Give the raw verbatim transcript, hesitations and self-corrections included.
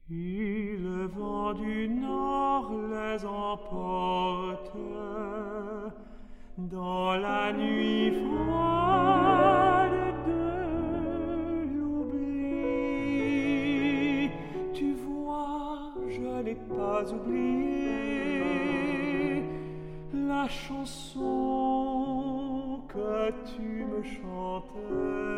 Et le vent du nord les emporte dans la nuit froide de l'oubli. Tu vois, je n'ai pas oublié la chanson que tu me chantais.